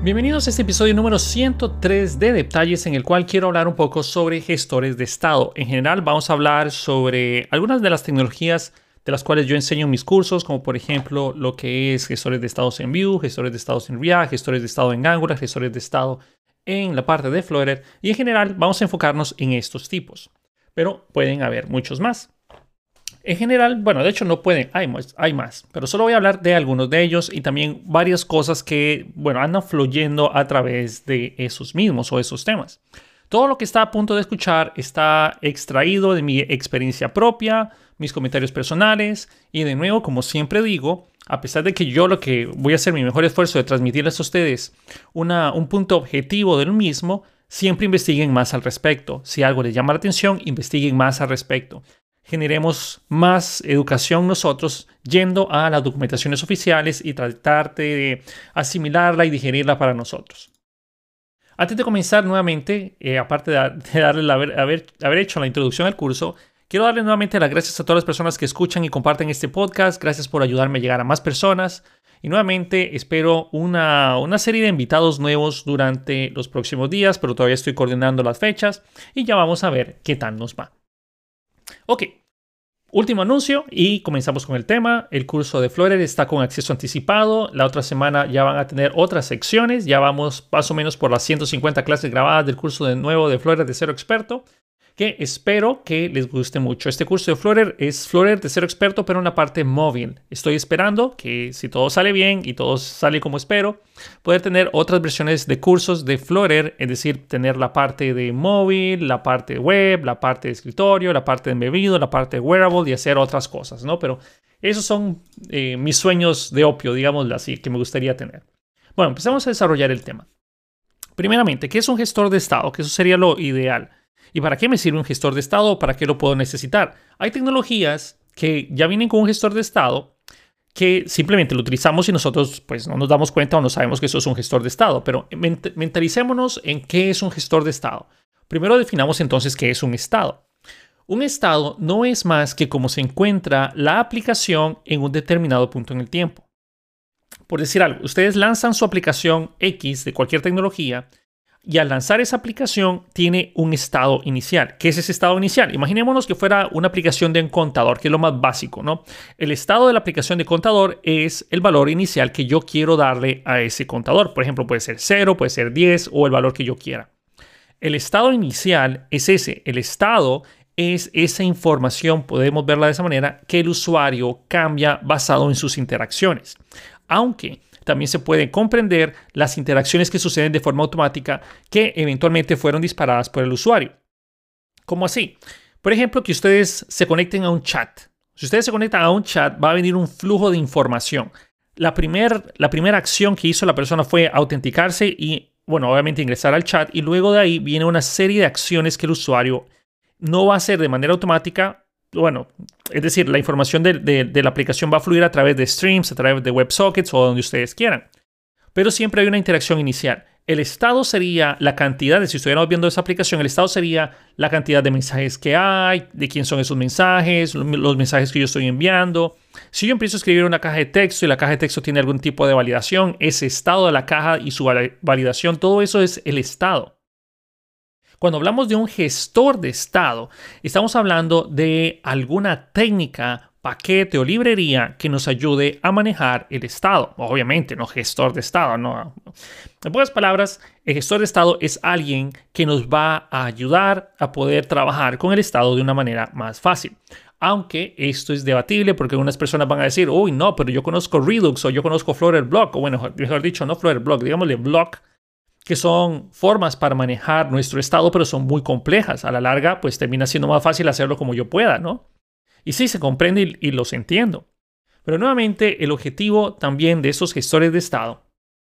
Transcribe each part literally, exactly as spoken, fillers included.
Bienvenidos a este episodio número ciento tres de Detalles, en el cual quiero hablar un poco sobre gestores de estado. En general vamos a hablar sobre algunas de las tecnologías de las cuales yo enseño en mis cursos, como por ejemplo lo que es gestores de estados en Vue, gestores de estados en React, gestores de estado en Angular, gestores de estado en la parte de Flutter, y en general vamos a enfocarnos en estos tipos, pero pueden haber muchos más. En general, bueno, de hecho no pueden, hay más, hay más, pero solo voy a hablar de algunos de ellos y también varias cosas que, bueno, andan fluyendo a través de esos mismos o esos temas. Todo lo que está a punto de escuchar está extraído de mi experiencia propia, mis comentarios personales y, de nuevo, como siempre digo, a pesar de que yo lo que voy a hacer mi mejor esfuerzo de transmitirles a ustedes una, un punto objetivo del mismo, siempre investiguen más al respecto. Si algo les llama la atención, investiguen más al respecto. Generemos más educación nosotros yendo a las documentaciones oficiales y tratar de asimilarla y digerirla para nosotros. Antes de comenzar nuevamente, eh, aparte de, de darle la, haber, haber, haber hecho la introducción al curso, quiero darle nuevamente las gracias a todas las personas que escuchan y comparten este podcast. Gracias por ayudarme a llegar a más personas. Y nuevamente espero una, una serie de invitados nuevos durante los próximos días, pero todavía estoy coordinando las fechas y ya vamos a ver qué tal nos va. Ok, último anuncio y comenzamos con el tema. El curso de Flutter está con acceso anticipado. La otra semana ya van a tener otras secciones. Ya vamos más o menos por las ciento cincuenta clases grabadas del curso de nuevo de Flutter de Cero Experto, que espero que les guste mucho. Este curso de Flutter es Flutter de Cero Experto, pero en la parte móvil. Estoy esperando que, si todo sale bien y todo sale como espero, poder tener otras versiones de cursos de Flutter, es decir, tener la parte de móvil, la parte web, la parte de escritorio, la parte de embebido, la parte de wearable y hacer otras cosas, ¿no? Pero esos son eh, mis sueños de opio, digámoslo así, que me gustaría tener. Bueno, empecemos a desarrollar el tema. Primeramente, ¿qué es un gestor de estado? Que eso sería lo ideal. ¿Y para qué me sirve un gestor de estado? ¿Para qué lo puedo necesitar? Hay tecnologías que ya vienen con un gestor de estado que simplemente lo utilizamos y nosotros pues no nos damos cuenta o no sabemos que eso es un gestor de estado. Pero mentalicémonos en qué es un gestor de estado. Primero definamos entonces qué es un estado. Un estado no es más que cómo se encuentra la aplicación en un determinado punto en el tiempo. Por decir algo, ustedes lanzan su aplicación X de cualquier tecnología y al lanzar esa aplicación tiene un estado inicial. ¿Qué es ese estado inicial? Imaginémonos que fuera una aplicación de un contador, que es lo más básico, ¿no? El estado de la aplicación de contador es el valor inicial que yo quiero darle a ese contador. Por ejemplo, puede ser cero, puede ser diez o el valor que yo quiera. El estado inicial es ese. El estado es esa información, podemos verla de esa manera, que el usuario cambia basado en sus interacciones. Aunque también se pueden comprender las interacciones que suceden de forma automática que eventualmente fueron disparadas por el usuario. ¿Cómo así? Por ejemplo, que ustedes se conecten a un chat. Si ustedes se conectan a un chat, va a venir un flujo de información. La, primer, la primera acción que hizo la persona fue autenticarse y, bueno, obviamente ingresar al chat. Y luego de ahí viene una serie de acciones que el usuario no va a hacer de manera automática. Bueno, es decir, la información de, de, de la aplicación va a fluir a través de streams, a través de WebSockets o donde ustedes quieran. Pero siempre hay una interacción inicial. El estado sería la cantidad de, si estuviéramos viendo esa aplicación, el estado sería la cantidad de mensajes que hay, de quién son esos mensajes, los mensajes que yo estoy enviando. Si yo empiezo a escribir una caja de texto y la caja de texto tiene algún tipo de validación, ese estado de la caja y su validación, todo eso es el estado. Cuando hablamos de un gestor de estado, estamos hablando de alguna técnica, paquete o librería que nos ayude a manejar el estado. Obviamente, no gestor de estado, no. En pocas palabras, el gestor de estado es alguien que nos va a ayudar a poder trabajar con el estado de una manera más fácil. Aunque esto es debatible porque algunas personas van a decir, uy, no, pero yo conozco Redux o yo conozco Flutter Block, o bueno, mejor dicho, no Flutter Block, digámosle Block, que son formas para manejar nuestro estado, pero son muy complejas. A la larga, pues termina siendo más fácil hacerlo como yo pueda, ¿no? Y sí, se comprende y, y los entiendo. Pero nuevamente, el objetivo también de estos gestores de estado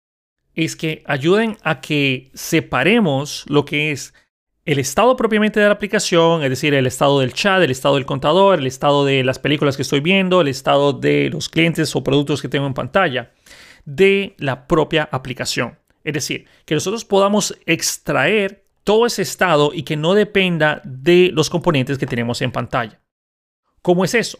es que ayuden a que separemos lo que es el estado propiamente de la aplicación, es decir, el estado del chat, el estado del contador, el estado de las películas que estoy viendo, el estado de los clientes o productos que tengo en pantalla, de la propia aplicación. Es decir, que nosotros podamos extraer todo ese estado y que no dependa de los componentes que tenemos en pantalla. ¿Cómo es eso?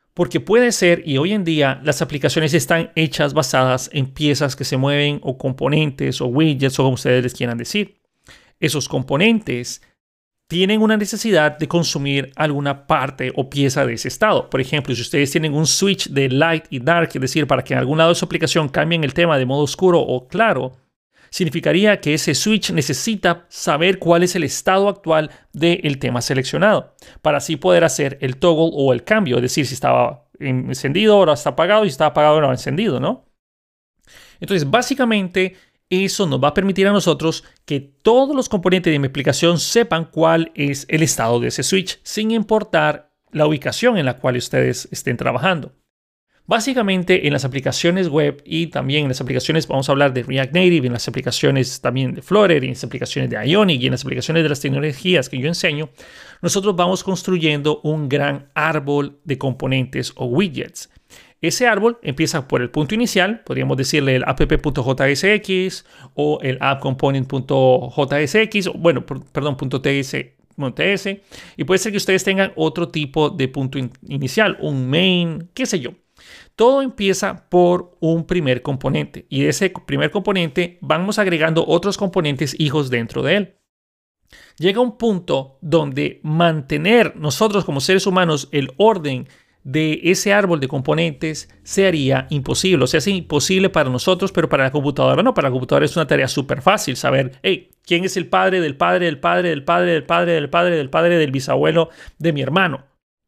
Porque puede ser, y hoy en día las aplicaciones están hechas basadas en piezas que se mueven o componentes o widgets o como ustedes les quieran decir. Esos componentes tienen una necesidad de consumir alguna parte o pieza de ese estado. Por ejemplo, si ustedes tienen un switch de light y dark, es decir, para que en algún lado de su aplicación cambien el tema de modo oscuro o claro, significaría que ese switch necesita saber cuál es el estado actual del tema seleccionado para así poder hacer el toggle o el cambio, es decir, si estaba encendido ahora está apagado y si estaba apagado ahora encendido, ¿no? Entonces, básicamente, eso nos va a permitir a nosotros que todos los componentes de mi aplicación sepan cuál es el estado de ese switch, sin importar la ubicación en la cual ustedes estén trabajando. Básicamente en las aplicaciones web y también en las aplicaciones, vamos a hablar de React Native, en las aplicaciones también de Flutter, en las aplicaciones de Ionic y en las aplicaciones de las tecnologías que yo enseño, nosotros vamos construyendo un gran árbol de componentes o widgets. Ese árbol empieza por el punto inicial, podríamos decirle el app.jsx o el appcomponent.jsx, o bueno, perdón, .ts, .ts, y puede ser que ustedes tengan otro tipo de punto in- inicial, un main, qué sé yo. Todo empieza por un primer componente y de ese primer componente vamos agregando otros componentes hijos dentro de él. Llega un punto donde mantener nosotros como seres humanos el orden de ese árbol de componentes se haría imposible. O sea, es imposible para nosotros, pero para la computadora no. Para la computadora es una tarea súper fácil saber, hey, ¿quién es el padre del padre del padre del padre del padre del padre del padre del bisabuelo de mi hermano?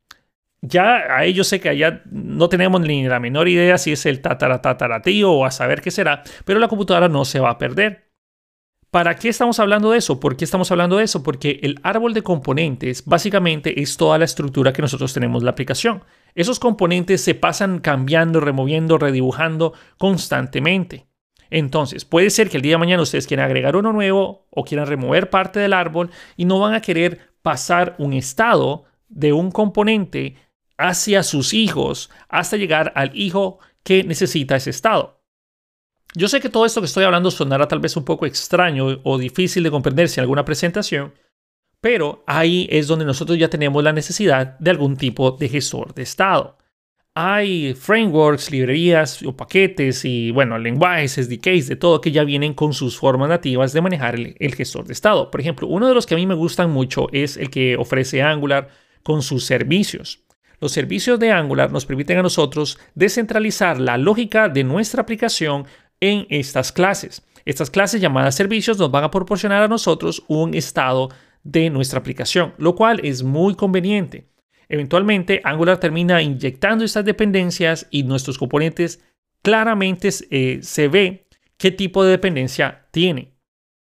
Ya a ellos sé que allá no tenemos ni la menor idea si es el tataratataratío o a saber qué será, pero la computadora no se va a perder. ¿Para qué estamos hablando de eso? ¿Por qué estamos hablando de eso? Porque el árbol de componentes básicamente es toda la estructura que nosotros tenemos en la aplicación. Esos componentes se pasan cambiando, removiendo, redibujando constantemente. Entonces, puede ser que el día de mañana ustedes quieran agregar uno nuevo o quieran remover parte del árbol y no van a querer pasar un estado de un componente hacia sus hijos hasta llegar al hijo que necesita ese estado. Yo sé que todo esto que estoy hablando sonará tal vez un poco extraño o difícil de comprender en alguna presentación, pero ahí es donde nosotros ya tenemos la necesidad de algún tipo de gestor de estado. Hay frameworks, librerías o paquetes y, bueno, lenguajes, S D Ks, de todo que ya vienen con sus formas nativas de manejar el, el gestor de estado. Por ejemplo, uno de los que a mí me gustan mucho es el que ofrece Angular con sus servicios. Los servicios de Angular nos permiten a nosotros descentralizar la lógica de nuestra aplicación en estas clases. Estas clases llamadas servicios nos van a proporcionar a nosotros un estado de nuestra aplicación, lo cual es muy conveniente. Eventualmente, Angular termina inyectando estas dependencias y nuestros componentes claramente eh, se ve qué tipo de dependencia tiene.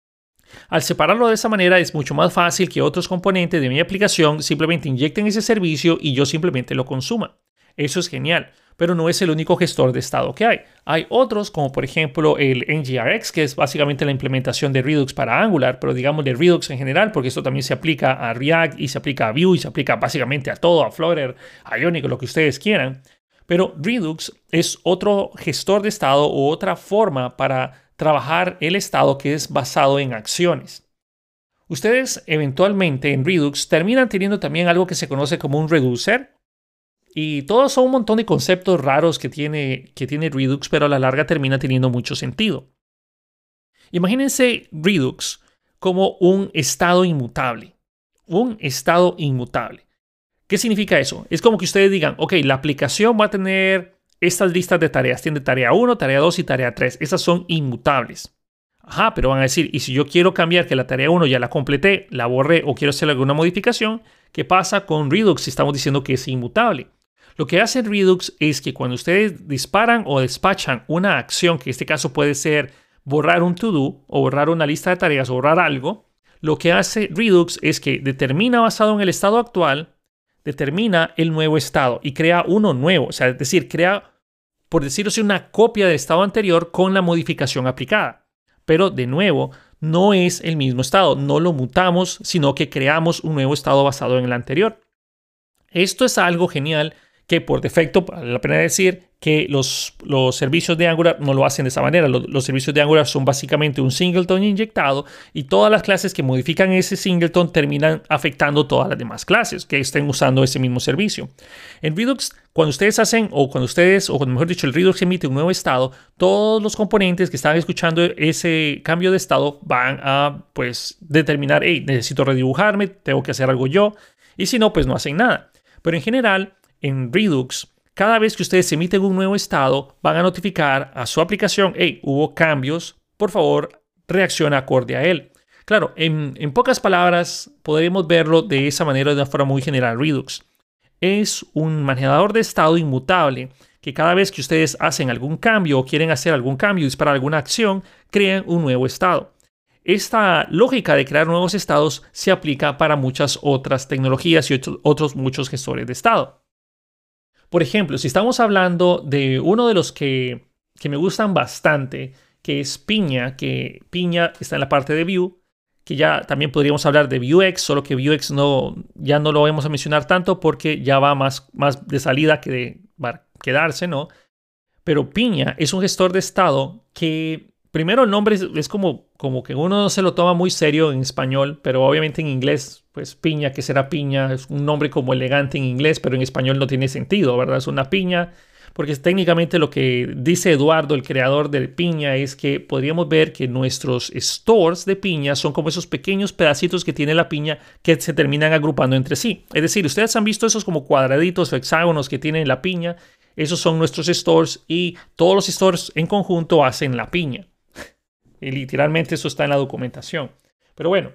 Al separarlo de esa manera es mucho más fácil que otros componentes de mi aplicación simplemente inyecten ese servicio y yo simplemente lo consuma. Eso es genial, pero no es el único gestor de estado que hay. Hay otros como por ejemplo el N G R X, que es básicamente la implementación de Redux para Angular, pero digamos de Redux en general, porque esto también se aplica a React y se aplica a Vue y se aplica básicamente a todo, a Flutter, a Ionic, lo que ustedes quieran. Pero Redux es otro gestor de estado o otra forma para trabajar el estado que es basado en acciones. Ustedes eventualmente en Redux terminan teniendo también algo que se conoce como un reducer. Y todos son un montón de conceptos raros que tiene, que tiene Redux, pero a la larga termina teniendo mucho sentido. Imagínense Redux como un estado inmutable. Un estado inmutable. ¿Qué significa eso? Es como que ustedes digan, ok, la aplicación va a tener estas listas de tareas. Tiene tarea uno, tarea dos y tarea tres. Esas son inmutables. Ajá, pero van a decir, y si yo quiero cambiar que la tarea uno ya la completé, la borré o quiero hacer alguna modificación, ¿qué pasa con Redux si estamos diciendo que es inmutable? Lo que hace Redux es que cuando ustedes disparan o despachan una acción, que en este caso puede ser borrar un to-do o borrar una lista de tareas o borrar algo, lo que hace Redux es que determina basado en el estado actual, determina el nuevo estado y crea uno nuevo. O sea, es decir, crea, por decirlo así, una copia del estado anterior con la modificación aplicada. Pero, de nuevo, no es el mismo estado. No lo mutamos, sino que creamos un nuevo estado basado en el anterior. Esto es algo genial que por defecto, vale la pena decir que los, los servicios de Angular no lo hacen de esa manera. Los, los servicios de Angular son básicamente un singleton inyectado y todas las clases que modifican ese singleton terminan afectando todas las demás clases que estén usando ese mismo servicio. En Redux, cuando ustedes hacen, o cuando ustedes, o cuando mejor dicho, el Redux emite un nuevo estado, todos los componentes que están escuchando ese cambio de estado van a, pues, determinar, hey, necesito redibujarme, tengo que hacer algo yo, y si no, pues no hacen nada. Pero en general, en Redux, cada vez que ustedes emiten un nuevo estado, van a notificar a su aplicación, hey, hubo cambios, por favor, reacciona acorde a él. Claro, en, en pocas palabras, podemos verlo de esa manera, de una forma muy general. Redux es un manejador de estado inmutable que cada vez que ustedes hacen algún cambio o quieren hacer algún cambio y disparar alguna acción, crean un nuevo estado. Esta lógica de crear nuevos estados se aplica para muchas otras tecnologías y otros, otros muchos gestores de estado. Por ejemplo, si estamos hablando de uno de los que, que me gustan bastante, que es Piña, que Piña está en la parte de Vue, que ya también podríamos hablar de Vuex, solo que Vuex no, ya no lo vamos a mencionar tanto porque ya va más, más de salida que de va a quedarse, ¿no? Pero Piña es un gestor de estado que, primero el nombre es, es como, como que uno no se lo toma muy serio en español, pero obviamente en inglés, pues piña, ¿qué será piña? Es un nombre como elegante en inglés, pero en español no tiene sentido, ¿verdad? Es una piña, porque es técnicamente lo que dice Eduardo, el creador de Piña, es que podríamos ver que nuestros stores de piña son como esos pequeños pedacitos que tiene la piña que se terminan agrupando entre sí. Es decir, ustedes han visto esos como cuadraditos o hexágonos que tiene la piña. Esos son nuestros stores y todos los stores en conjunto hacen la piña. Y literalmente eso está en la documentación. Pero bueno,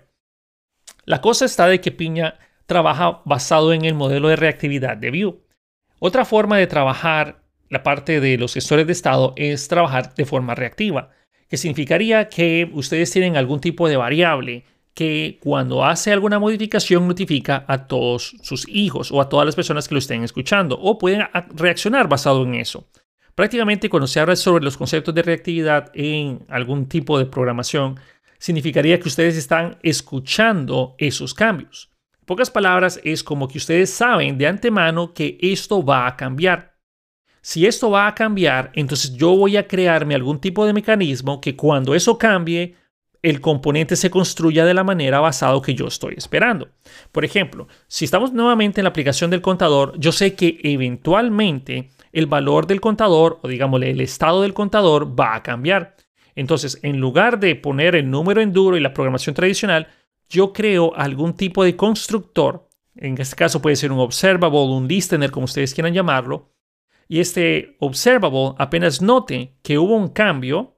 la cosa está de que Piña trabaja basado en el modelo de reactividad de Vue. Otra forma de trabajar la parte de los gestores de estado es trabajar de forma reactiva, que significaría que ustedes tienen algún tipo de variable que cuando hace alguna modificación notifica a todos sus hijos o a todas las personas que lo estén escuchando o pueden reaccionar basado en eso. Prácticamente cuando se habla sobre los conceptos de reactividad en algún tipo de programación, significaría que ustedes están escuchando esos cambios. En pocas palabras, es como que ustedes saben de antemano que esto va a cambiar. Si esto va a cambiar, entonces yo voy a crearme algún tipo de mecanismo que cuando eso cambie, el componente se construya de la manera basada que yo estoy esperando. Por ejemplo, si estamos nuevamente en la aplicación del contador, yo sé que eventualmente el valor del contador, o digámosle el estado del contador, va a cambiar. Entonces, en lugar de poner el número en duro y la programación tradicional, yo creo algún tipo de constructor. En este caso puede ser un observable, un listener, como ustedes quieran llamarlo. Y este observable apenas note que hubo un cambio.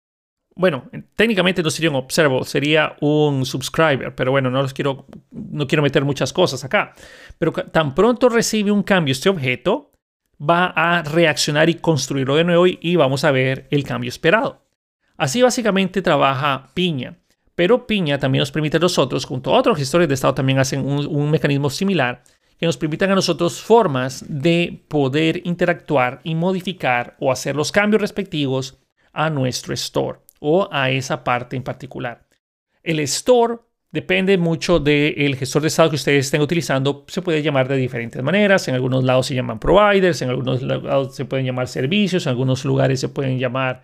Bueno, técnicamente no sería un observable, sería un subscriber. Pero bueno, no los quiero, no quiero meter muchas cosas acá. Pero tan pronto recibe un cambio este objeto, va a reaccionar y construirlo de nuevo y vamos a ver el cambio esperado. Así básicamente trabaja Piña. Pero Piña también nos permite a nosotros, junto a otros gestores de estado, también hacen un, un mecanismo similar que nos permitan a nosotros formas de poder interactuar y modificar o hacer los cambios respectivos a nuestro store o a esa parte en particular. El store depende mucho del gestor de estado que ustedes estén utilizando. Se puede llamar de diferentes maneras. En algunos lados se llaman providers, en algunos lados se pueden llamar servicios, en algunos lugares se pueden llamar,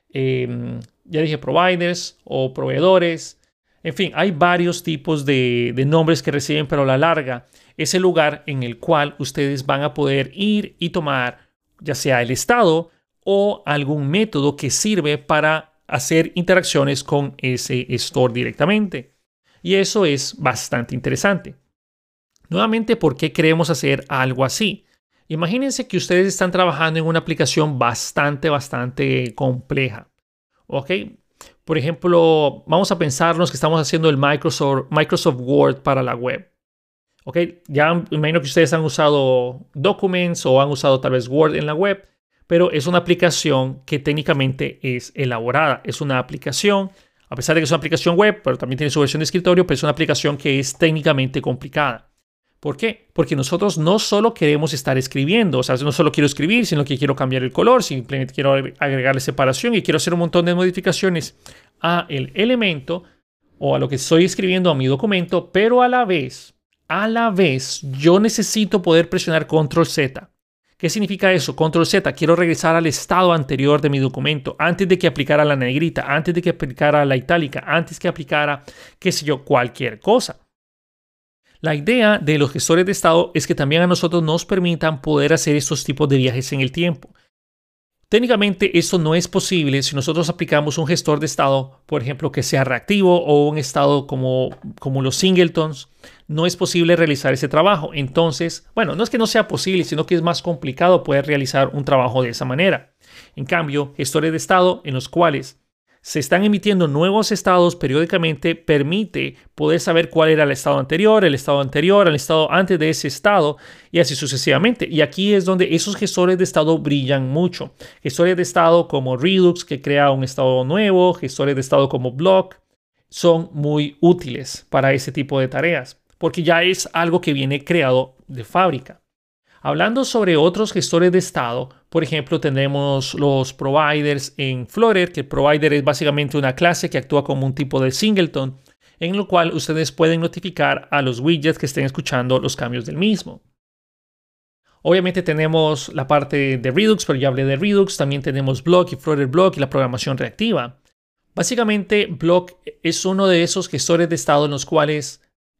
eh, ya dije, providers o proveedores. En fin, hay varios tipos de, de nombres que reciben, pero a la larga es el lugar en el cual ustedes van a poder ir y tomar ya sea el estado o algún método que sirve para hacer interacciones con ese store directamente. Y eso es bastante interesante. Nuevamente, ¿por qué queremos hacer algo así? Imagínense que ustedes están trabajando en una aplicación bastante, bastante compleja. ¿Ok? Por ejemplo, vamos a pensarnos que estamos haciendo el Microsoft, Microsoft Word para la web. ¿Ok? Ya me imagino que ustedes han usado Documents o han usado tal vez Word en la web, pero es una aplicación que técnicamente es elaborada. Es una aplicación, a pesar de que es una aplicación web, pero también tiene su versión de escritorio, pero es una aplicación que es técnicamente complicada. ¿Por qué? Porque nosotros no solo queremos estar escribiendo, o sea, no solo quiero escribir, sino que quiero cambiar el color, simplemente quiero agregarle separación y quiero hacer un montón de modificaciones a el elemento o a lo que estoy escribiendo a mi documento, pero a la vez, a la vez, yo necesito poder presionar control Z ¿Qué significa eso? Control Z, quiero regresar al estado anterior de mi documento, antes de que aplicara la negrita, antes de que aplicara la itálica, antes que aplicara, qué sé yo, cualquier cosa. La idea de los gestores de estado es que también a nosotros nos permitan poder hacer estos tipos de viajes en el tiempo. Técnicamente esto no es posible si nosotros aplicamos un gestor de estado, por ejemplo, que sea reactivo o un estado como, como los singletons. No es posible realizar ese trabajo. Entonces, bueno, no es que no sea posible, sino que es más complicado poder realizar un trabajo de esa manera. En cambio, gestores de estado en los cuales se están emitiendo nuevos estados periódicamente permite poder saber cuál era el estado anterior, el estado anterior, el estado antes de ese estado y así sucesivamente. Y aquí es donde esos gestores de estado brillan mucho. Gestores de estado como Redux, que crea un estado nuevo, gestores de estado como Block, son muy útiles para ese tipo de tareas, porque ya es algo que viene creado de fábrica. Hablando sobre otros gestores de estado, por ejemplo, tenemos los providers en Flutter, que el provider es básicamente una clase que actúa como un tipo de singleton, en lo cual ustedes pueden notificar a los widgets que estén escuchando los cambios del mismo. Obviamente tenemos la parte de Redux, pero ya hablé de Redux. También tenemos Block y Flutter Block y la programación reactiva. Básicamente, Block es uno de esos gestores de estado en los cuales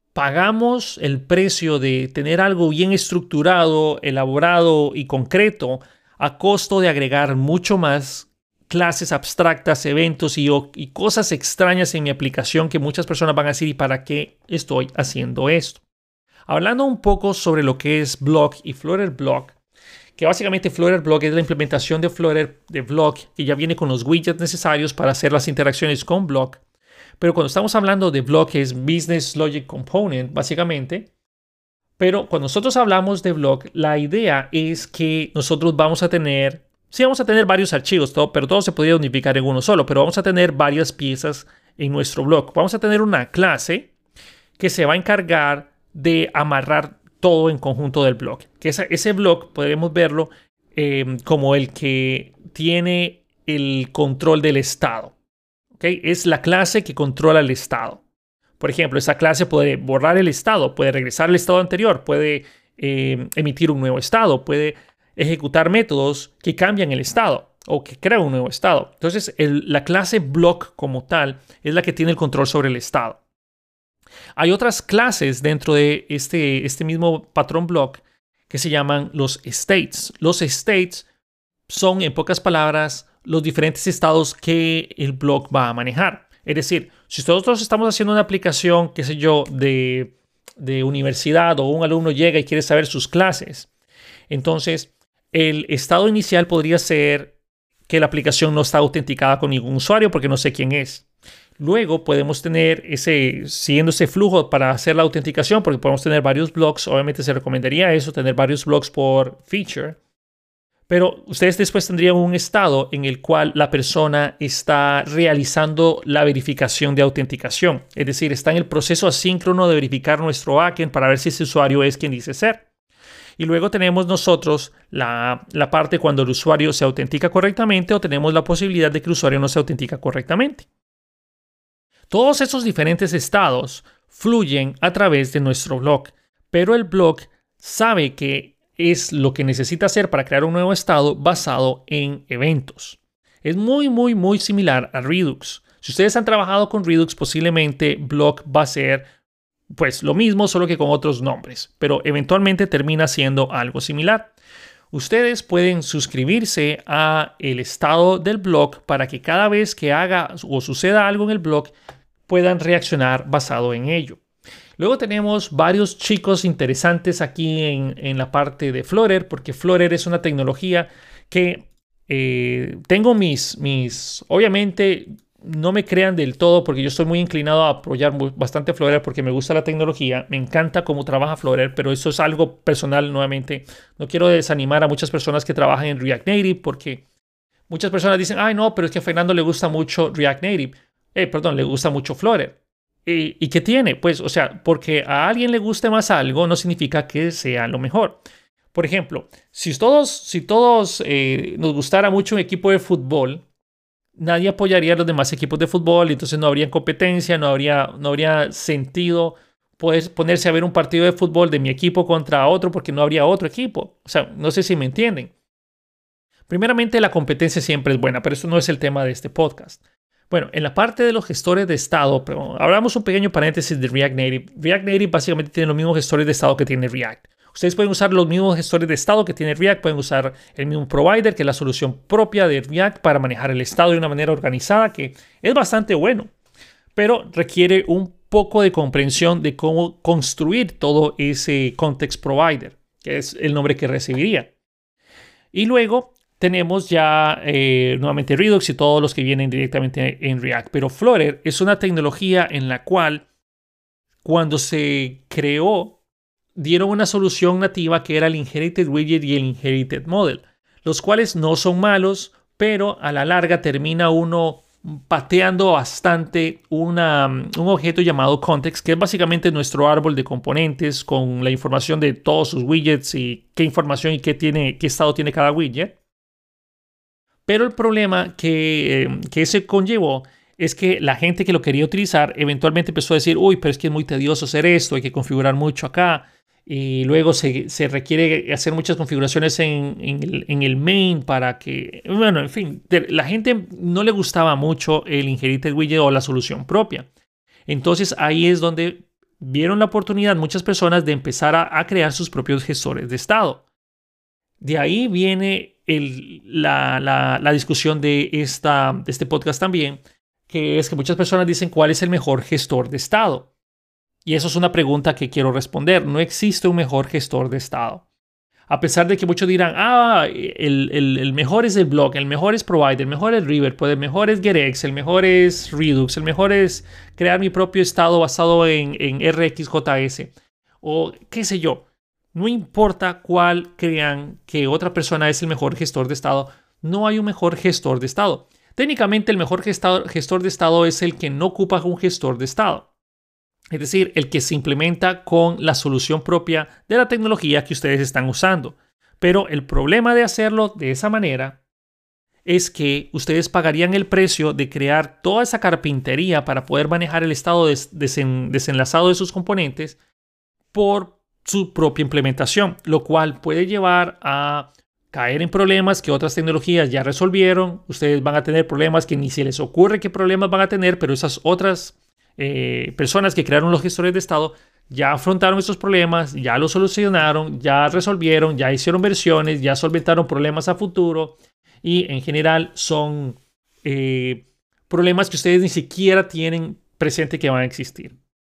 pagamos el precio de tener algo bien estructurado, elaborado y concreto a costo de agregar mucho más clases abstractas, eventos y, y cosas extrañas en mi aplicación que muchas personas van a decir, ¿y para qué estoy haciendo esto? Hablando un poco sobre lo que es Block y Flutter Block, que básicamente Flutter Block es la implementación de Flutter de Block que ya viene con los widgets necesarios para hacer las interacciones con Block. Pero cuando estamos hablando de Block es Business Logic Component, básicamente. Pero cuando nosotros hablamos de Block, la idea es que nosotros vamos a tener, sí vamos a tener varios archivos, todo, pero todo se podría unificar en uno solo, pero vamos a tener varias piezas en nuestro Block. Vamos a tener una clase que se va a encargar de amarrar todo en conjunto del Block. Que esa, ese Block podemos verlo eh, como el que tiene el control del estado. ¿Okay? Es la clase que controla el estado. Por ejemplo, esa clase puede borrar el estado, puede regresar al estado anterior, puede eh, emitir un nuevo estado, puede ejecutar métodos que cambian el estado o que crean un nuevo estado. Entonces, el, la clase Block como tal es la que tiene el control sobre el estado. Hay otras clases dentro de este, este mismo patrón Block que se llaman los states. Los states son, en pocas palabras, los diferentes estados que el Block va a manejar. Es decir, si nosotros estamos haciendo una aplicación, qué sé yo, de, de universidad o un alumno llega y quiere saber sus clases, entonces el estado inicial podría ser que la aplicación no está autenticada con ningún usuario porque no sé quién es. Luego podemos tener ese, siguiendo ese flujo para hacer la autenticación, porque podemos tener varios blocks. Obviamente se recomendaría eso, tener varios blocks por feature. Pero ustedes después tendrían un estado en el cual la persona está realizando la verificación de autenticación. Es decir, está en el proceso asíncrono de verificar nuestro backend para ver si ese usuario es quien dice ser. Y luego tenemos nosotros la, la parte cuando el usuario se autentica correctamente o tenemos la posibilidad de que el usuario no se autentica correctamente. Todos esos diferentes estados fluyen a través de nuestro block, pero el block sabe que es lo que necesita hacer para crear un nuevo estado basado en eventos. Es muy, muy, muy similar a Redux. Si ustedes han trabajado con Redux, posiblemente Block va a ser pues lo mismo, solo que con otros nombres, pero eventualmente termina siendo algo similar. Ustedes pueden suscribirse a el estado del block para que cada vez que haga o suceda algo en el block puedan reaccionar basado en ello. Luego tenemos varios chicos interesantes aquí en, en la parte de Flutter, porque Flutter es una tecnología que eh, tengo mis, mis, obviamente no me crean del todo porque yo estoy muy inclinado a apoyar bastante Flutter porque me gusta la tecnología, me encanta cómo trabaja Flutter, pero eso es algo personal nuevamente. No quiero desanimar a muchas personas que trabajan en React Native porque muchas personas dicen, ay no, pero es que a Fernando le gusta mucho React Native, eh, perdón, le gusta mucho Flutter. ¿Y, ¿Y qué tiene? Pues, o sea, porque a alguien le guste más algo no significa que sea lo mejor. Por ejemplo, si todos, si todos eh, nos gustara mucho un equipo de fútbol, nadie apoyaría a los demás equipos de fútbol, y entonces no habría competencia, no habría, no habría sentido poder ponerse a ver un partido de fútbol de mi equipo contra otro porque no habría otro equipo. O sea, no sé si me entienden. Primeramente, la competencia siempre es buena, pero eso no es el tema de este podcast. Bueno, en la parte de los gestores de estado, pero hablamos un pequeño paréntesis de React Native. React Native básicamente tiene los mismos gestores de estado que tiene React. Ustedes pueden usar los mismos gestores de estado que tiene React, pueden usar el mismo provider, que es la solución propia de React para manejar el estado de una manera organizada, que es bastante bueno, pero requiere un poco de comprensión de cómo construir todo ese context provider, que es el nombre que recibiría. Y luego tenemos ya eh, nuevamente Redux y todos los que vienen directamente en React. Pero Flutter es una tecnología en la cual, cuando se creó, dieron una solución nativa que era el Inherited Widget y el Inherited Model, los cuales no son malos, pero a la larga termina uno pateando bastante una, un objeto llamado Context, que es básicamente nuestro árbol de componentes con la información de todos sus widgets y qué información y qué, tiene, qué estado tiene cada widget. Pero el problema que, eh, que ese conllevó es que la gente que lo quería utilizar eventualmente empezó a decir, uy, pero es que es muy tedioso hacer esto, hay que configurar mucho acá. Y luego se, se requiere hacer muchas configuraciones en, en, el, en el main para que, bueno, en fin, la gente no le gustaba mucho el Inherited Widget o la solución propia. Entonces ahí es donde vieron la oportunidad muchas personas de empezar a, a crear sus propios gestores de estado. De ahí viene el, la, la, la discusión de, esta, de este podcast también, que es que muchas personas dicen cuál es el mejor gestor de estado. Y eso es una pregunta que quiero responder. No existe un mejor gestor de estado. A pesar de que muchos dirán, ah, el, el, el mejor es el Block, el mejor es Provider, el mejor es River, pues el mejor es GetX, el mejor es Redux, el mejor es crear mi propio estado basado en, en R X J S. O qué sé yo. No importa cuál crean que otra persona es el mejor gestor de estado, no hay un mejor gestor de estado. Técnicamente el mejor gestor, gestor de estado es el que no ocupa un gestor de estado. Es decir, el que se implementa con la solución propia de la tecnología que ustedes están usando. Pero el problema de hacerlo de esa manera es que ustedes pagarían el precio de crear toda esa carpintería para poder manejar el estado des desen desenlazado de sus componentes por su propia implementación, lo cual puede llevar a caer en problemas que otras tecnologías ya resolvieron. Ustedes van a tener problemas que ni se les ocurre qué problemas van a tener, pero esas otras Eh, personas que crearon los gestores de estado ya afrontaron estos problemas, ya los solucionaron, ya resolvieron, ya hicieron versiones, ya solventaron problemas a futuro y en general son eh, problemas que ustedes ni siquiera tienen presente que van a existir.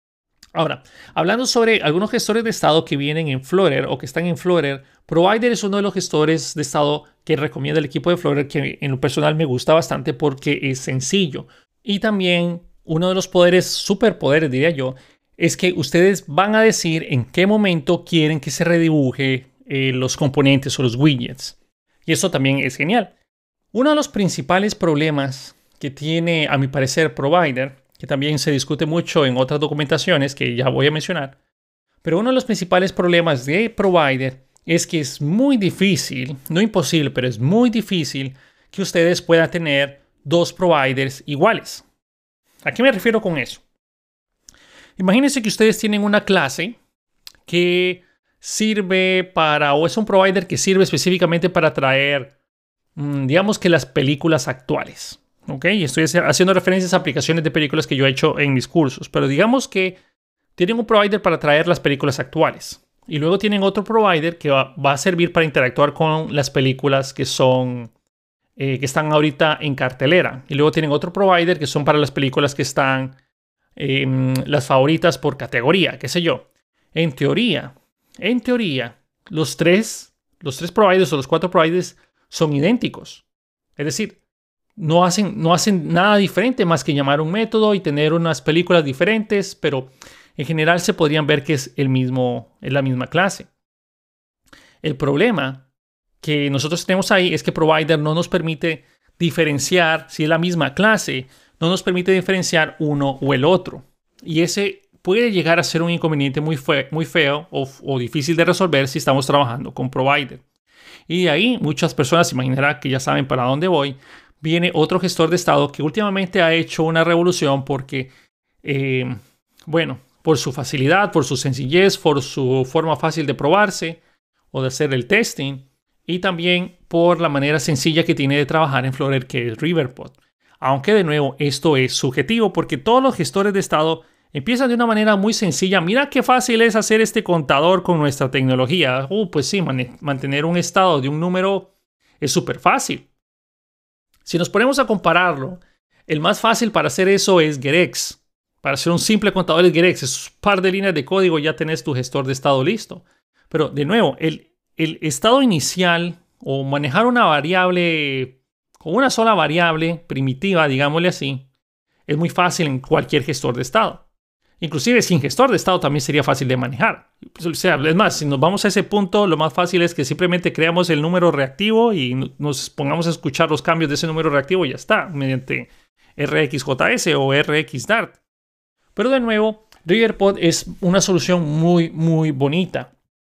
Ahora, hablando sobre algunos gestores de estado que vienen en Flutter o que están en Flutter, Provider es uno de los gestores de estado que recomienda el equipo de Flutter, que en lo personal me gusta bastante porque es sencillo. Y también uno de los poderes, superpoderes diría yo, es que ustedes van a decir en qué momento quieren que se redibuje eh, los componentes o los widgets. Y eso también es genial. Uno de los principales problemas que tiene, a mi parecer, Provider, que también se discute mucho en otras documentaciones que ya voy a mencionar, pero uno de los principales problemas de Provider es que es muy difícil, no imposible, pero es muy difícil que ustedes puedan tener dos providers iguales. ¿A qué me refiero con eso? Imagínense que ustedes tienen una clase que sirve para, o es un provider que sirve específicamente para traer, digamos que las películas actuales. ¿Ok? Y estoy haciendo referencias a aplicaciones de películas que yo he hecho en mis cursos. Pero digamos que tienen un provider para traer las películas actuales. Y luego tienen otro provider que va, va a servir para interactuar con las películas que son... Eh, que están ahorita en cartelera. Y luego tienen otro provider que son para las películas que están eh, las favoritas por categoría, qué sé yo. En teoría, en teoría, los tres, los tres providers o los cuatro providers son idénticos. Es decir, no hacen, no hacen nada diferente más que llamar un método y tener unas películas diferentes, pero en general se podrían ver que es, el mismo, es la misma clase. El problema que nosotros tenemos ahí es que Provider no nos permite diferenciar, si es la misma clase, no nos permite diferenciar uno o el otro. Y ese puede llegar a ser un inconveniente muy, fe muy feo o, o difícil de resolver si estamos trabajando con Provider. Y de ahí muchas personas imaginarán que ya saben para dónde voy. Viene otro gestor de estado que últimamente ha hecho una revolución porque, eh, bueno, por su facilidad, por su sencillez, por su forma fácil de probarse o de hacer el testing, y también por la manera sencilla que tiene de trabajar en Flutter, que es Riverpod. Aunque de nuevo esto es subjetivo porque todos los gestores de estado empiezan de una manera muy sencilla. Mira qué fácil es hacer este contador con nuestra tecnología. Uh, pues sí, man mantener un estado de un número es súper fácil. Si nos ponemos a compararlo, el más fácil para hacer eso es Gerex. Para hacer un simple contador es Gerex. Es un par de líneas de código, ya tenés tu gestor de estado listo. Pero de nuevo, el, el estado inicial o manejar una variable con una sola variable primitiva, digámosle así, es muy fácil en cualquier gestor de estado. Inclusive sin gestor de estado también sería fácil de manejar. O sea, es más, si nos vamos a ese punto, lo más fácil es que simplemente creamos el número reactivo y nos pongamos a escuchar los cambios de ese número reactivo y ya está, mediante R X J S o R X Dart. Pero de nuevo, Riverpod es una solución muy, muy bonita.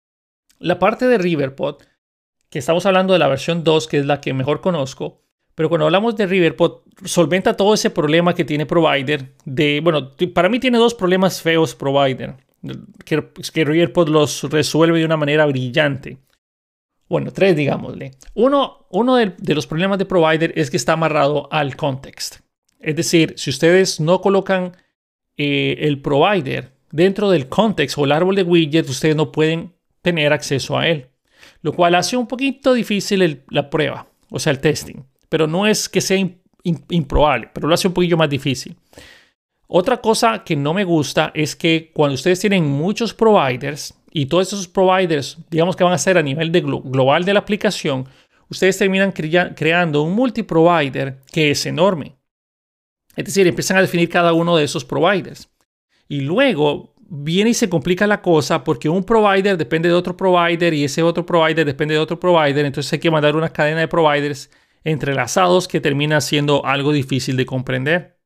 La parte de Riverpod, que estamos hablando de la versión dos, que es la que mejor conozco, pero cuando hablamos de Riverpod, solventa todo ese problema que tiene Provider. De, bueno, para mí tiene dos problemas feos Provider, que, que Riverpod los resuelve de una manera brillante. Bueno, tres, digámosle. Uno, uno de, de los problemas de Provider es que está amarrado al context. Es decir, si ustedes no colocan eh, el Provider dentro del context o el árbol de widgets, ustedes no pueden tener acceso a él. Lo cual hace un poquito difícil el, la prueba, o sea, el testing. Pero no es que sea in, in, improbable, pero lo hace un poquillo más difícil. Otra cosa que no me gusta es que cuando ustedes tienen muchos providers y todos esos providers, digamos que van a ser a nivel de glo global de la aplicación, ustedes terminan crea creando un multiprovider que es enorme. Es decir, empiezan a definir cada uno de esos providers. Y luego viene y se complica la cosa porque un provider depende de otro provider y ese otro provider depende de otro provider. Entonces hay que mandar una cadena de providers entrelazados que termina siendo algo difícil de comprender.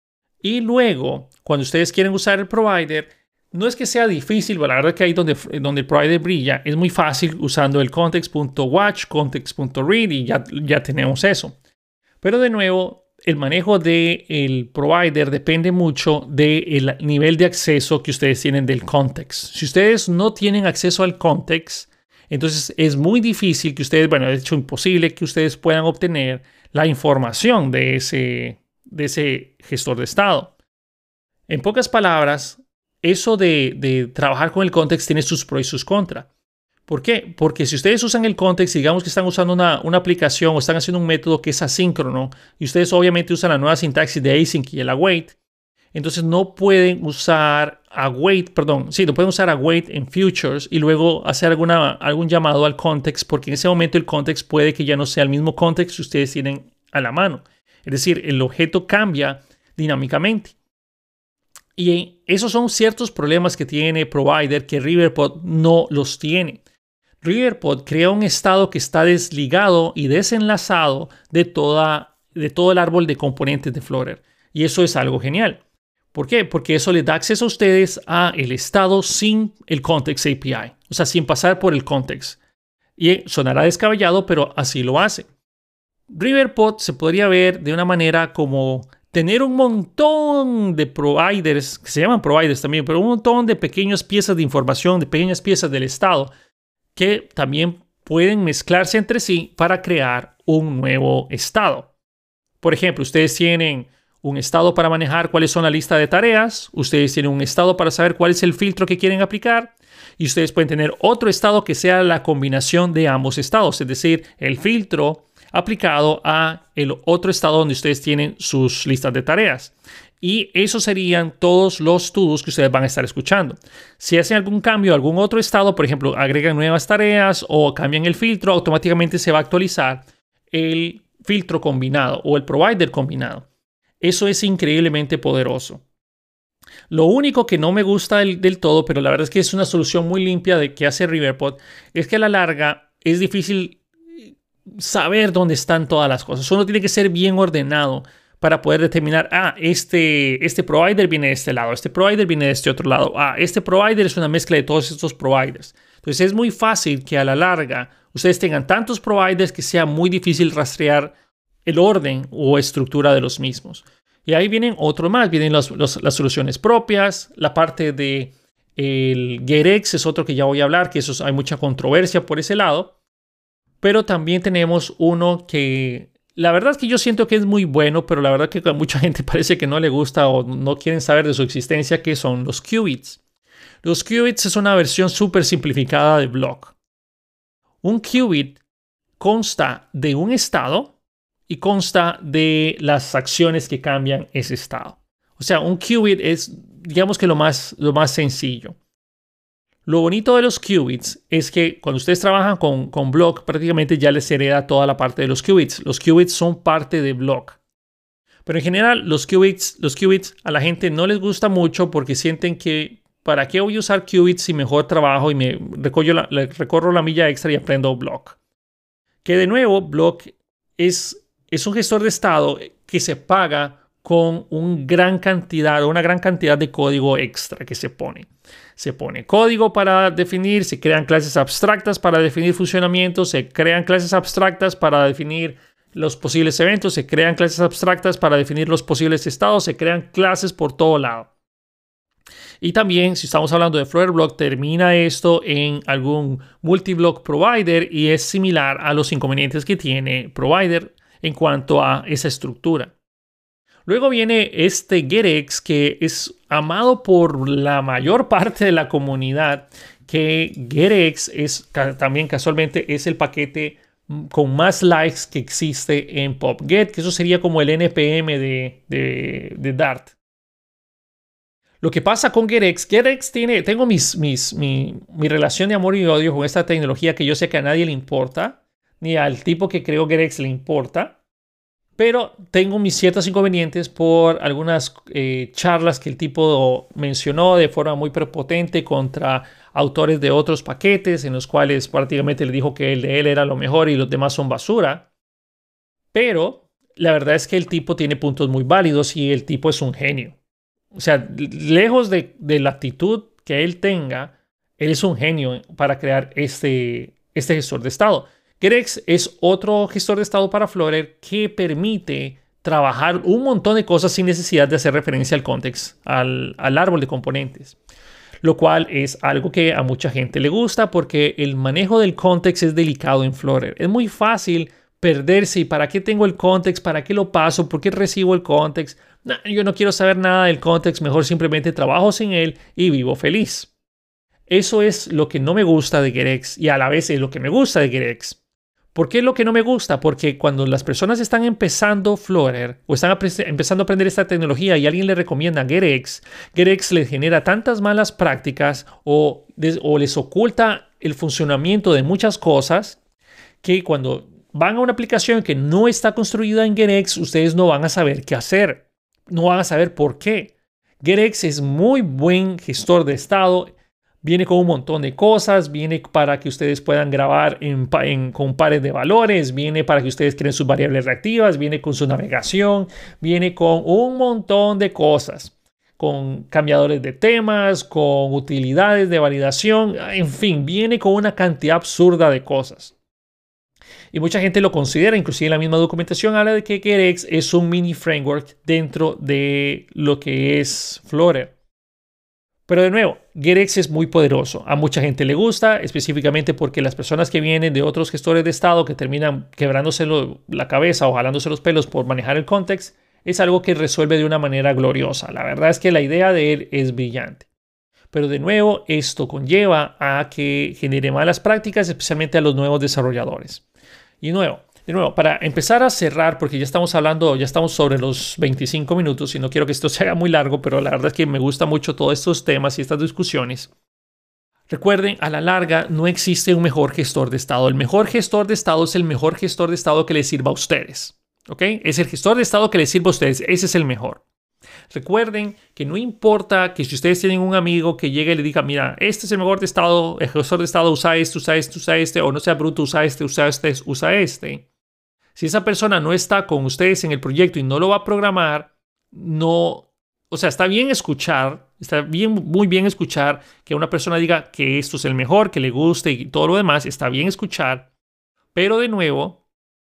Y luego, cuando ustedes quieren usar el provider, no es que sea difícil, pero la verdad es que ahí donde, donde el provider brilla, es muy fácil usando el context.watch, context.read y ya, ya tenemos eso. Pero de nuevo, el manejo del provider depende mucho del nivel de acceso que ustedes tienen del context. Si ustedes no tienen acceso al context, entonces es muy difícil que ustedes, bueno, de hecho imposible que ustedes puedan obtener la información de ese, de ese gestor de estado. En pocas palabras, eso de, de trabajar con el context tiene sus pros y sus contras. ¿Por qué? Porque si ustedes usan el context, digamos que están usando una, una aplicación o están haciendo un método que es asíncrono y ustedes obviamente usan la nueva sintaxis de async y el await, entonces no pueden usar await, perdón, sí, no pueden usar await en futures y luego hacer alguna, algún llamado al context porque en ese momento el context puede que ya no sea el mismo context que ustedes tienen a la mano. Es decir, el objeto cambia dinámicamente. Y esos son ciertos problemas que tiene Provider que Riverpod no los tiene. Riverpod crea un estado que está desligado y desenlazado de, toda, de todo el árbol de componentes de Flutter. Y eso es algo genial. ¿Por qué? Porque eso les da acceso a ustedes a el estado sin el Context A P I. O sea, sin pasar por el context. Y sonará descabellado, pero así lo hace. Riverpod se podría ver de una manera como tener un montón de providers, que se llaman providers también, pero un montón de pequeñas piezas de información, de pequeñas piezas del estado, que también pueden mezclarse entre sí para crear un nuevo estado. Por ejemplo, ustedes tienen un estado para manejar cuáles son la lista de tareas, ustedes tienen un estado para saber cuál es el filtro que quieren aplicar, y ustedes pueden tener otro estado que sea la combinación de ambos estados, es decir, el filtro aplicado a el otro estado donde ustedes tienen sus listas de tareas. Y esos serían todos los to-dos que ustedes van a estar escuchando. Si hacen algún cambio a algún otro estado, por ejemplo, agregan nuevas tareas o cambian el filtro, automáticamente se va a actualizar el filtro combinado o el provider combinado. Eso es increíblemente poderoso. Lo único que no me gusta del, del todo, pero la verdad es que es una solución muy limpia de que hace Riverpod, es que a la larga es difícil saber dónde están todas las cosas. Uno tiene que ser bien ordenado para poder determinar, ah, este, este provider viene de este lado, este provider viene de este otro lado, ah, este provider es una mezcla de todos estos providers. Entonces es muy fácil que a la larga ustedes tengan tantos providers que sea muy difícil rastrear el orden o estructura de los mismos. Y ahí vienen otros más, vienen los, los, las soluciones propias, la parte de el GetX es otro que ya voy a hablar, que eso hay mucha controversia por ese lado. Pero también tenemos uno que la verdad es que yo siento que es muy bueno, pero la verdad que a mucha gente parece que no le gusta o no quieren saber de su existencia, que son los qubits. Los qubits es una versión súper simplificada de Block. Un qubit consta de un estado y consta de las acciones que cambian ese estado. O sea, un qubit es, digamos que lo más, lo más sencillo. Lo bonito de los qubits es que cuando ustedes trabajan con, con Block, prácticamente ya les hereda toda la parte de los qubits. Los qubits son parte de Block. Pero en general, los qubits, los qubits a la gente no les gusta mucho porque sienten que ¿para qué voy a usar qubits si mejor trabajo y me recorro la, recorro la milla extra y aprendo Block? Que de nuevo, Block es, es un gestor de estado que se paga con una gran cantidad, una gran cantidad de código extra que se pone. Se pone código para definir, se crean clases abstractas para definir funcionamientos, se crean clases abstractas para definir los posibles eventos, se crean clases abstractas para definir los posibles estados, se crean clases por todo lado. Y también, si estamos hablando de Flutter Block, termina esto en algún multiblock provider y es similar a los inconvenientes que tiene provider en cuanto a esa estructura. Luego viene este GetX, que es amado por la mayor parte de la comunidad, que GetX es también casualmente es el paquete con más likes que existe en PubGet, que eso sería como el N P M de, de, de Dart. Lo que pasa con GetX, GetX tiene, tengo mis, mis, mi, mi relación de amor y odio con esta tecnología que yo sé que a nadie le importa, ni al tipo que creó GetX le importa. Pero tengo mis ciertos inconvenientes por algunas eh, charlas que el tipo mencionó de forma muy prepotente contra autores de otros paquetes en los cuales prácticamente le dijo que el de él era lo mejor y los demás son basura. Pero la verdad es que el tipo tiene puntos muy válidos y el tipo es un genio. O sea, lejos de, de la actitud que él tenga, él es un genio para crear este, este gestor de estado. GetX es otro gestor de estado para Flutter que permite trabajar un montón de cosas sin necesidad de hacer referencia al context, al, al árbol de componentes. Lo cual es algo que a mucha gente le gusta porque el manejo del context es delicado en Flutter. Es muy fácil perderse y ¿para qué tengo el context? ¿Para qué lo paso? ¿Por qué recibo el context? No, yo no quiero saber nada del context, mejor simplemente trabajo sin él y vivo feliz. Eso es lo que no me gusta de GetX y a la vez es lo que me gusta de GetX. ¿Por qué es lo que no me gusta? Porque cuando las personas están empezando Flutter o están empezando a aprender esta tecnología y alguien le recomienda GetX, GetX les genera tantas malas prácticas o, o les oculta el funcionamiento de muchas cosas que cuando van a una aplicación que no está construida en GetX, ustedes no van a saber qué hacer. No van a saber por qué. GetX es muy buen gestor de estado. Viene con un montón de cosas, viene para que ustedes puedan grabar en, en, con pares de valores, viene para que ustedes creen sus variables reactivas, viene con su navegación, viene con un montón de cosas, con cambiadores de temas, con utilidades de validación, en fin, viene con una cantidad absurda de cosas. Y mucha gente lo considera, inclusive la misma documentación habla de que GetX es un mini framework dentro de lo que es Flutter. Pero de nuevo, GetX es muy poderoso. A mucha gente le gusta, específicamente porque las personas que vienen de otros gestores de estado que terminan quebrándose lo, la cabeza o jalándose los pelos por manejar el context, es algo que resuelve de una manera gloriosa. La verdad es que la idea de él es brillante. Pero de nuevo, esto conlleva a que genere malas prácticas, especialmente a los nuevos desarrolladores. Y de nuevo, de nuevo, para empezar a cerrar, porque ya estamos hablando, ya estamos sobre los veinticinco minutos y no quiero que esto se haga muy largo, pero la verdad es que me gusta mucho todos estos temas y estas discusiones. Recuerden, a la larga no existe un mejor gestor de estado. El mejor gestor de estado es el mejor gestor de estado que les sirva a ustedes. ¿Ok? Es el gestor de estado que les sirva a ustedes. Ese es el mejor. Recuerden que no importa que si ustedes tienen un amigo que llegue y le diga, mira, este es el mejor de estado, el gestor de estado usa este, usa este, usa este, o no sea bruto, usa este, usa este, usa este. Si esa persona no está con ustedes en el proyecto y no lo va a programar, no, o sea, está bien escuchar, está bien, muy bien escuchar que una persona diga que esto es el mejor, que le guste y todo lo demás, está bien escuchar, pero de nuevo,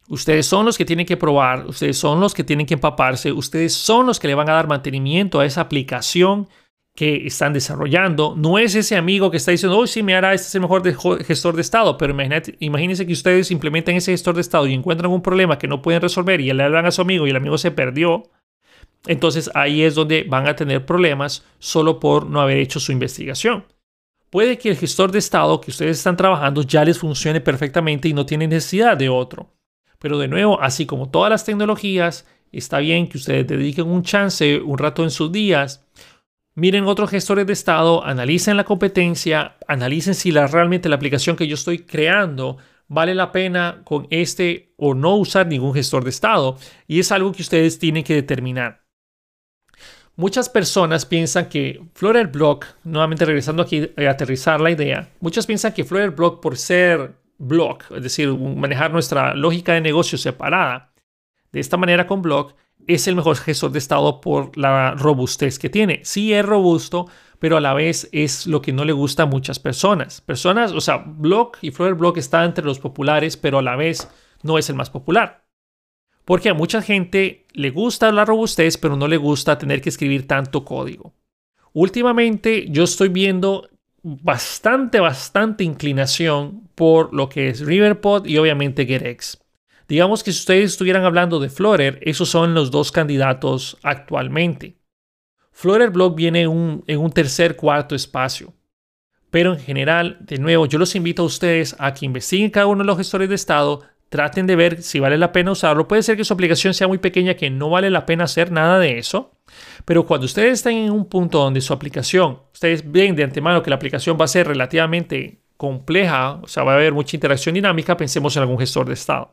Ustedes son los que tienen que probar, ustedes son los que tienen que empaparse, ustedes son los que le van a dar mantenimiento a esa aplicación que están desarrollando. No es ese amigo que está diciendo, oh, sí, me hará, este es el mejor de gestor de estado, pero imagínate, imagínense que ustedes implementan ese gestor de estado y encuentran un problema que no pueden resolver y le hablan a su amigo y el amigo se perdió. Entonces ahí es donde van a tener problemas solo por no haber hecho su investigación. Puede que el gestor de estado que ustedes están trabajando ya les funcione perfectamente y no tienen necesidad de otro. Pero de nuevo, así como todas las tecnologías, está bien que ustedes dediquen un chance, un rato en sus días, miren otros gestores de estado, analicen la competencia, analicen si la, realmente la aplicación que yo estoy creando vale la pena con este o no usar ningún gestor de estado. Y es algo que ustedes tienen que determinar. Muchas personas piensan que Flutter-Block, nuevamente regresando aquí a aterrizar la idea, muchos piensan que Flutter-Block por ser Block, es decir, manejar nuestra lógica de negocio separada, de esta manera con Block, es el mejor gestor de estado por la robustez que tiene. Sí es robusto, pero a la vez es lo que no le gusta a muchas personas. Personas, o sea, Block y Flutter-Block están entre los populares, pero a la vez no es el más popular. Porque a mucha gente le gusta la robustez, pero no le gusta tener que escribir tanto código. Últimamente yo estoy viendo bastante, bastante inclinación por lo que es Riverpod y obviamente GetX. Digamos que si ustedes estuvieran hablando de Flutter, esos son los dos candidatos actualmente. Flutter-Block viene un, en un tercer, cuarto espacio. Pero en general, de nuevo, yo los invito a ustedes a que investiguen cada uno de los gestores de estado, traten de ver si vale la pena usarlo. Puede ser que su aplicación sea muy pequeña, que no vale la pena hacer nada de eso. Pero cuando ustedes estén en un punto donde su aplicación, ustedes ven de antemano que la aplicación va a ser relativamente compleja, o sea, va a haber mucha interacción dinámica, pensemos en algún gestor de estado.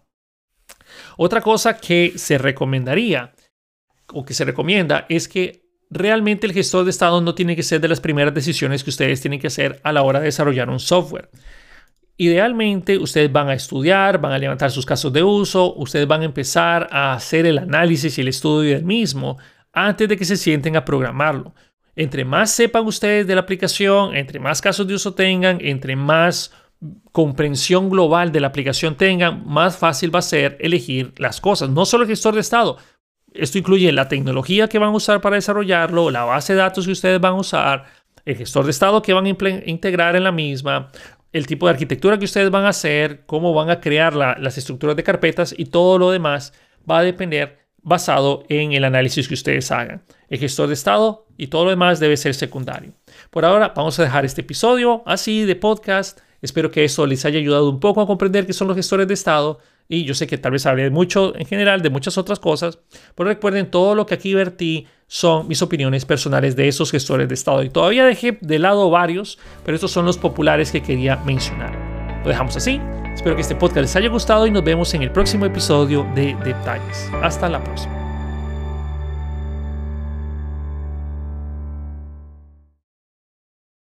Otra cosa que se recomendaría o que se recomienda es que realmente el gestor de estado no tiene que ser de las primeras decisiones que ustedes tienen que hacer a la hora de desarrollar un software. Idealmente, ustedes van a estudiar, van a levantar sus casos de uso, ustedes van a empezar a hacer el análisis y el estudio del mismo antes de que se sienten a programarlo. Entre más sepan ustedes de la aplicación, entre más casos de uso tengan, entre más comprensión global de la aplicación tengan, más fácil va a ser elegir las cosas. No solo el gestor de estado. Esto incluye la tecnología que van a usar para desarrollarlo, la base de datos que ustedes van a usar, el gestor de estado que van a integrar en la misma, el tipo de arquitectura que ustedes van a hacer, cómo van a crear la, las estructuras de carpetas y todo lo demás va a depender basado en el análisis que ustedes hagan. El gestor de estado y todo lo demás debe ser secundario. Por ahora vamos a dejar este episodio así de podcast. Espero que eso les haya ayudado un poco a comprender qué son los gestores de estado. Y yo sé que tal vez hablé mucho en general de muchas otras cosas, pero recuerden, todo lo que aquí vertí son mis opiniones personales de esos gestores de estado. Y todavía dejé de lado varios, pero estos son los populares que quería mencionar. Lo dejamos así. Espero que este podcast les haya gustado y nos vemos en el próximo episodio de Detalles. Hasta la próxima.